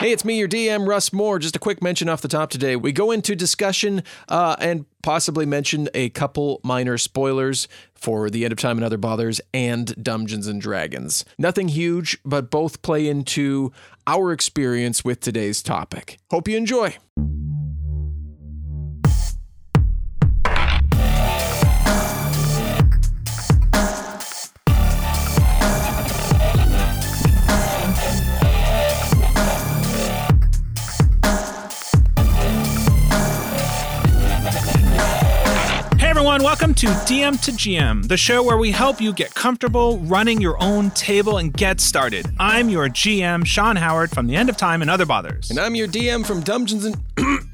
Hey, it's me, your DM, Russ Moore. Just a quick mention off the top today. We go into discussion and possibly mention a couple minor spoilers for The End of Time and Other Bothers and Dungeons and Dragons. Nothing huge, but both play into our experience with today's topic. Hope you enjoy. Welcome to DM to GM, the show where we help you get comfortable running your own table and get started. I'm your GM, Sean Howard from The End of Time and Other Bothers. And I'm your DM from Dungeons and...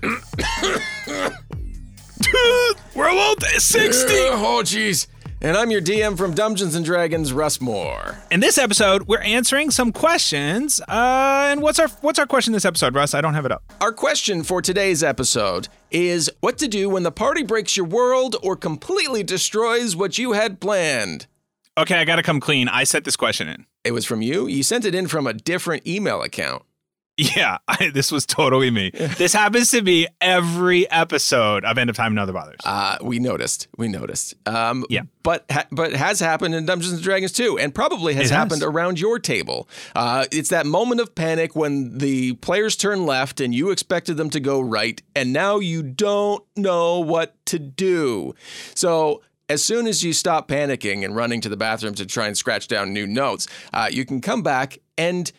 We're about 60! Oh, jeez. And I'm your DM from Dungeons and Dragons, Russ Moore. In this episode, we're answering some questions. And what's our question this episode, Russ? I don't have it up. Our question for today's episode is what to do when the party breaks your world or completely destroys what you had planned. Okay, I gotta come clean. I sent this question in. It was from you? You sent it in from a different email account. Yeah, this was totally me. This happens to be every episode of End of Time and Other Bothers. We noticed. Yeah. But has happened in Dungeons and Dragons too, and probably has happened around your table. It's that moment of panic when the players turn left and you expected them to go right, and now you don't know what to do. So as soon as you stop panicking and running to the bathroom to try and scratch down new notes, you can come back and...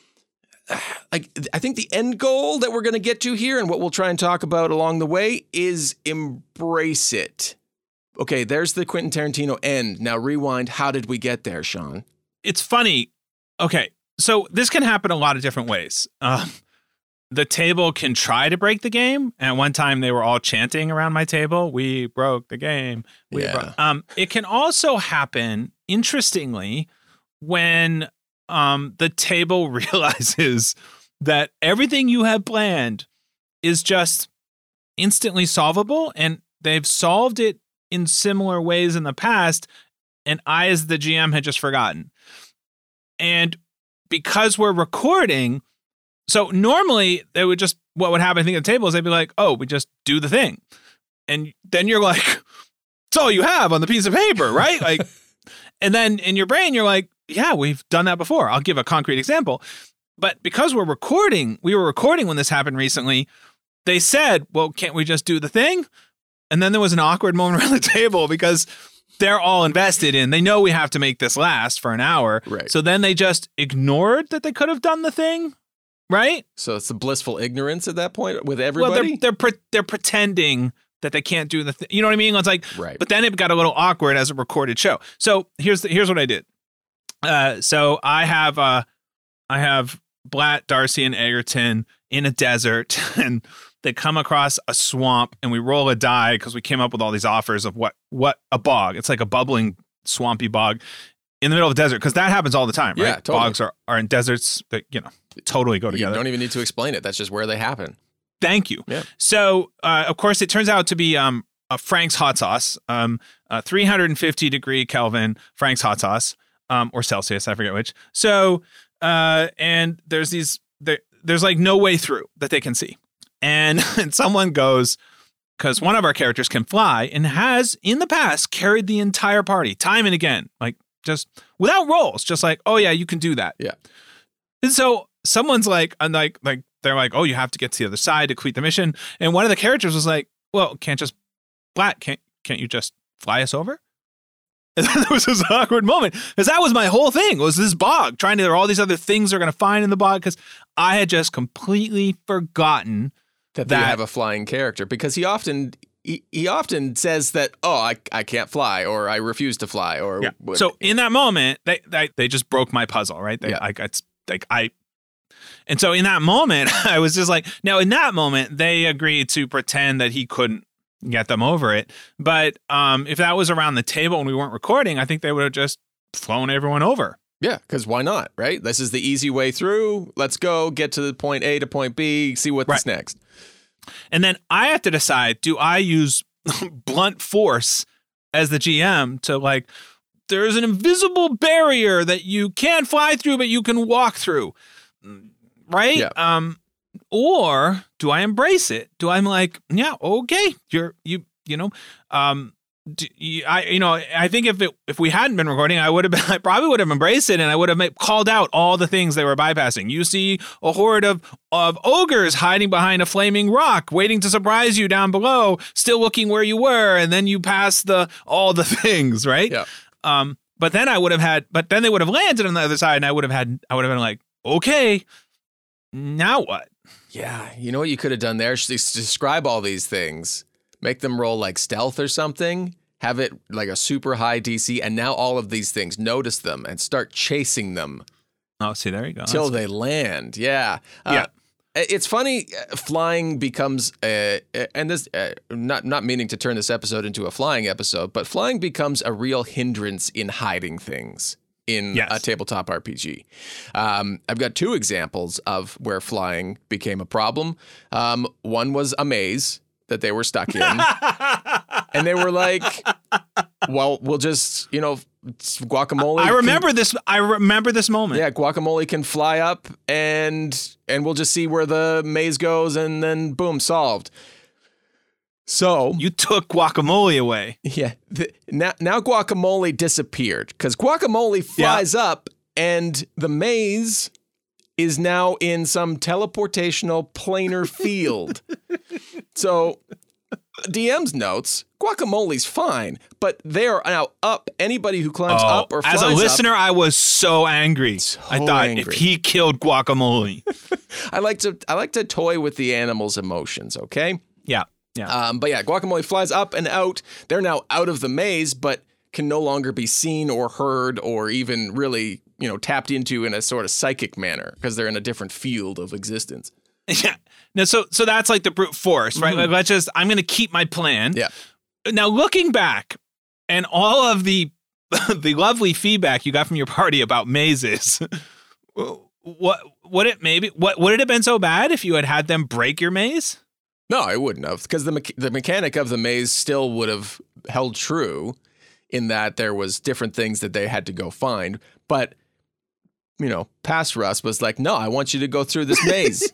I think the end goal that we're going to get to here and what we'll try and talk about along the way is embrace it. Okay, there's the Quentin Tarantino end. Now rewind. How did we get there, Sean? It's funny. Okay, so this can happen a lot of different ways. The table can try to break the game. And one time they were all chanting around my table, "We broke the game." It can also happen, interestingly, when... the table realizes that everything you had planned is just instantly solvable, and they've solved it in similar ways in the past, and I, as the GM, had just forgotten. And because we're recording, so normally they would just, what would happen, I think, at the table is they'd be like, "Oh, we just do the thing." And then you're like, it's all you have on the piece of paper, right? Like, and then in your brain, you're like, yeah, we've done that before. I'll give a concrete example. But because we were recording when this happened recently, they said, well, can't we just do the thing? And then there was an awkward moment around the table because they're all invested in, they know we have to make this last for an hour. Right. So then they just ignored that they could have done the thing, right? So it's the blissful ignorance at that point with everybody? Well, they're pretending that they can't do the thing. You know what I mean? It's like, right. But then it got a little awkward as a recorded show. So here's what I did. So I have Blatt, Darcy, and Egerton in a desert, and they come across a swamp, and we roll a die because we came up with all these offers of what a bog. It's like a bubbling, swampy bog in the middle of the desert, because that happens all the time, right? Yeah, totally. Bogs are in deserts that, totally go together. You don't even need to explain it. That's just where they happen. Thank you. Yeah. So, of course, it turns out to be Frank's hot sauce, 350 degree Kelvin Frank's hot sauce. Or Celsius, I forget which. So, and there's like no way through that they can see. And someone goes, because one of our characters can fly and has in the past carried the entire party time and again, like just without rolls, just like, oh yeah, you can do that. Yeah. And so someone's like, they're like, oh, you have to get to the other side to complete the mission. And one of the characters was like, well, can't you just fly us over? And then there was this awkward moment, because that was my whole thing, was this bog, there are all these other things they're going to find in the bog, because I had just completely forgotten that you have a flying character, because he often says that, oh, I can't fly, or I refuse to fly, or... Yeah. So in that moment, they just broke my puzzle, right? And so in that moment, I was just like, now in that moment, they agreed to pretend that he couldn't get them over it. But if that was around the table and we weren't recording, I think they would have just flown everyone over. Yeah, because why not, right? This is the easy way through. Let's go, get to the point A to point B, see what's next. And then I have to decide, do I use blunt force as the GM to like, there's an invisible barrier that you can't fly through, but you can walk through. right? Yeah. Or do I embrace it? Do I'm like, yeah, okay, I think if we hadn't been recording, I probably would have embraced it, and I would have called out all the things they were bypassing. You see a horde of ogres hiding behind a flaming rock, waiting to surprise you down below, still looking where you were, and then you pass all the things, right? Yeah. But then they would have landed on the other side, and I would have been like, okay, now what? Yeah, you know what you could have done there? Describe all these things. Make them roll like stealth or something. Have it like a super high DC. And now all of these things, notice them and start chasing them. Oh, see, there you go. Till they land. Yeah. Yeah. It's funny, flying becomes, and this, not meaning to turn this episode into a flying episode, but flying becomes a real hindrance in hiding things in a tabletop RPG. I've got two examples of where flying became a problem. One was a maze that they were stuck in. And they were like, well, we'll just, Guacamole. I remember this moment. Yeah, Guacamole can fly up and we'll just see where the maze goes and then boom, solved. So you took Guacamole away. Yeah. Now Guacamole disappeared because Guacamole flies up and the maze is now in some teleportational planar field. So DM's notes, Guacamole's fine, but they are now up. Anybody who climbs up or flies as a listener, I was so angry. I thought if he killed Guacamole. I like to toy with the animal's emotions, okay? Yeah. Yeah. But yeah, Guacamole flies up and out. They're now out of the maze, but can no longer be seen or heard or even really, tapped into in a sort of psychic manner because they're in a different field of existence. Yeah. No, so that's like the brute force, right? Mm-hmm. Like, I'm going to keep my plan. Yeah. Now, looking back and all of the lovely feedback you got from your party about mazes, would it have been so bad if you had them break your maze? No, I wouldn't have, because the mechanic of the maze still would have held true in that there was different things that they had to go find. But, past Russ was like, no, I want you to go through this maze.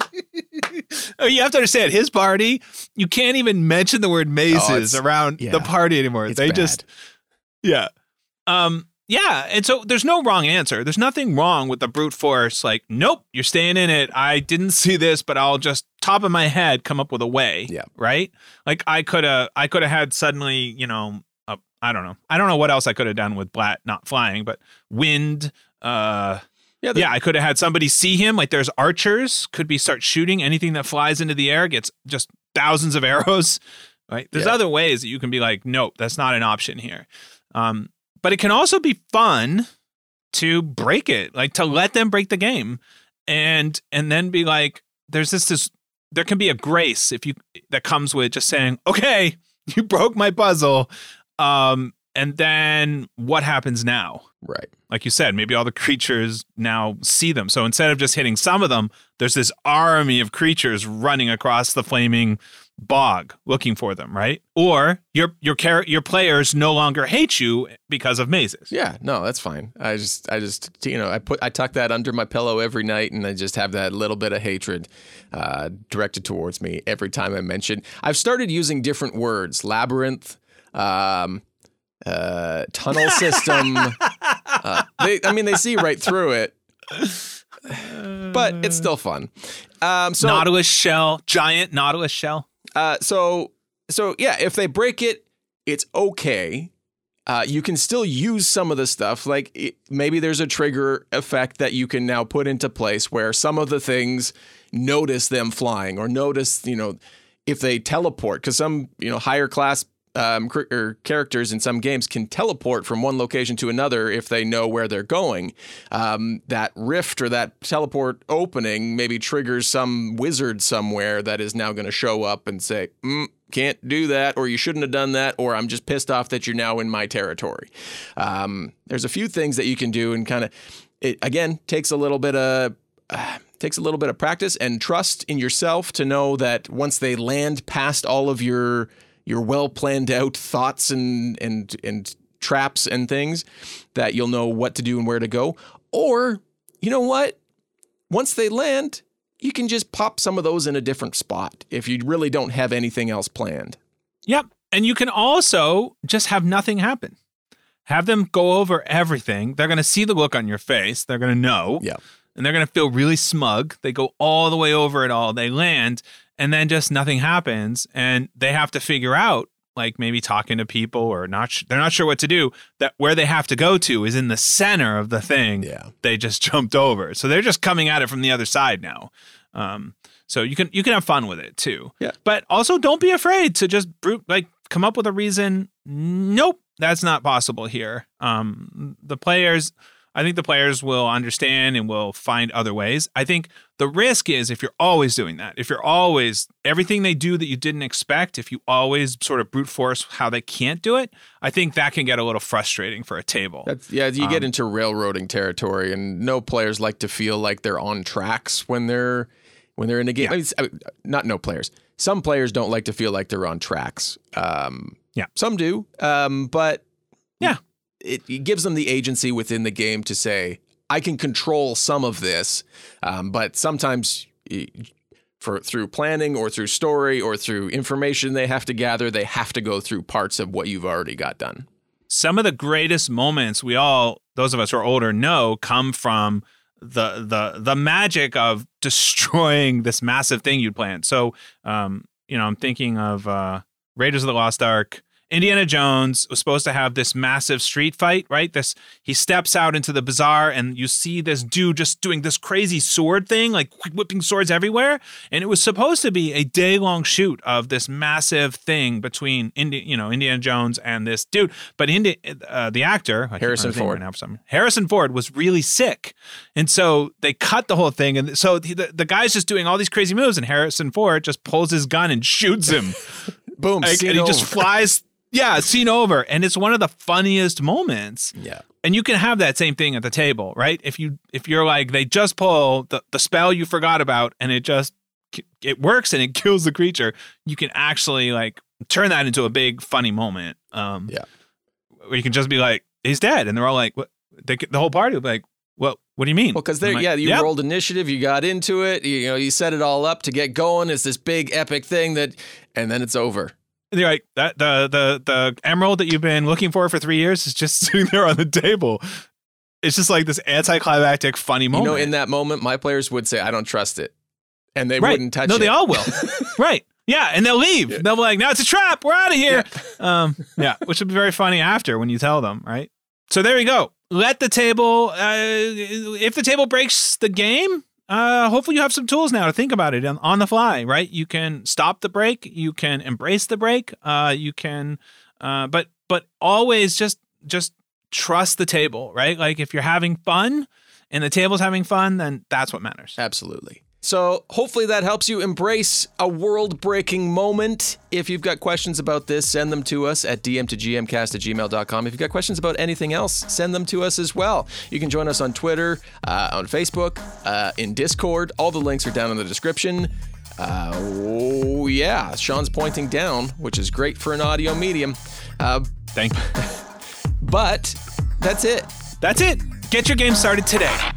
Oh, you have to understand, his party, you can't even mention the word mazes around the party anymore. It's they bad. Just, yeah. Yeah, and so there's no wrong answer. There's nothing wrong with the brute force. Like, nope, you're staying in it. I didn't see this, but I'll just top of my head come up with a way. Yeah. Right. Like I could have had suddenly, I don't know. I don't know what else I could have done with Blatt not flying, but wind. I could have had somebody see him. Like there's archers. Could be start shooting anything that flies into the air gets just thousands of arrows. Right. There's other ways that you can be like, nope, that's not an option here. But it can also be fun to break it, like to let them break the game, and then be like, there's this there can be a grace that comes with just saying, okay, you broke my puzzle, and then what happens now? Right. Like you said, maybe all the creatures now see them. So instead of just hitting some of them, there's this army of creatures running across the flaming bog looking for them, right? Or your players no longer hate you because of mazes. Yeah, no, that's fine. I just I tuck that under my pillow every night, and I just have that little bit of hatred directed towards me every time I mention. I've started using different words: labyrinth, tunnel system. They see right through it. But it's still fun. So Nautilus shell, giant Nautilus shell. So yeah, if they break it, it's okay. You can still use some of the stuff. Like maybe there's a trigger effect that you can now put into place where some of the things notice them flying or notice, if they teleport, because some, higher class characters in some games can teleport from one location to another if they know where they're going. That rift or that teleport opening maybe triggers some wizard somewhere that is now going to show up and say, can't do that, or you shouldn't have done that, or I'm just pissed off that you're now in my territory. There's a few things that you can do, and kind of, it again takes a little bit of practice and trust in yourself to know that once they land past all of your well planned out thoughts and traps and things, that you'll know what to do and where to go. Or, you know what? once they land, you can just pop some of those in a different spot if you really don't have anything else planned. Yep. And you can also just have nothing happen. Have them go over everything. They're going to see the look on your face. They're going to know. Yeah. And they're going to feel really smug. They go all the way over it all. They land, and then just nothing happens. And they have to figure out, like maybe talking to people or they're not sure what to do, that where they have to go to is in the center of the thing they just jumped over. So they're just coming at it from the other side now. So you can have fun with it too. Yeah. But also don't be afraid to just come up with a reason. Nope, that's not possible here. I think the players will understand and will find other ways. I think the risk is if you're always doing that, if you're always, everything they do that you didn't expect, if you always sort of brute force how they can't do it, I think that can get a little frustrating for a table. You get into railroading territory, and no players like to feel like they're on tracks when they're in a game. Yeah. I mean, not no players. Some players don't like to feel like they're on tracks. Some do. But yeah. It gives them the agency within the game to say, I can control some of this, but sometimes through planning or through story or through information they have to gather, they have to go through parts of what you've already got done. Some of the greatest moments those of us who are older know, come from the magic of destroying this massive thing you'd planned. So, I'm thinking of Raiders of the Lost Ark. Indiana Jones was supposed to have this massive street fight, right? He steps out into the bazaar and you see this dude just doing this crazy sword thing, like whipping swords everywhere. And it was supposed to be a day-long shoot of this massive thing between Indiana Jones and this dude. But the actor, Harrison Ford was really sick. And so they cut the whole thing. And so the guy's just doing all these crazy moves, and Harrison Ford just pulls his gun and shoots him. Boom. And he just flies. Yeah, scene over. And it's one of the funniest moments. Yeah. And you can have that same thing at the table, right? If you're like, they just pull the spell you forgot about and it works and it kills the creature, you can actually like turn that into a big funny moment. Where you can just be like, he's dead. And they're all like, what? The whole party will be like, well, what do you mean? Well, because you rolled initiative, you got into it, you set it all up to get going. It's this big epic thing and then it's over. You're like, that the emerald that you've been looking for 3 years is just sitting there on the table. It's just like this anticlimactic, funny moment. In that moment, my players would say, I don't trust it. And they wouldn't touch it. No, they all will. Right. Yeah, and they'll leave. Yeah. They'll be like, no, it's a trap. We're out of here. Which would be very funny after when you tell them, right? So there you go. Let the table, if the table breaks the game, hopefully you have some tools now to think about it on the fly, right? You can stop the break. You can embrace the break. You can, but always just trust the table, right? Like if you're having fun and the table's having fun, then that's what matters. Absolutely. So hopefully that helps you embrace a world-breaking moment. If you've got questions about this, send them to us at dm2gmcast@gmail.com. If you've got questions about anything else, send them to us as well. You can join us on Twitter, on Facebook, in Discord. All the links are down in the description. Sean's pointing down, which is great for an audio medium. Thank you. But that's it. That's it. Get your game started today.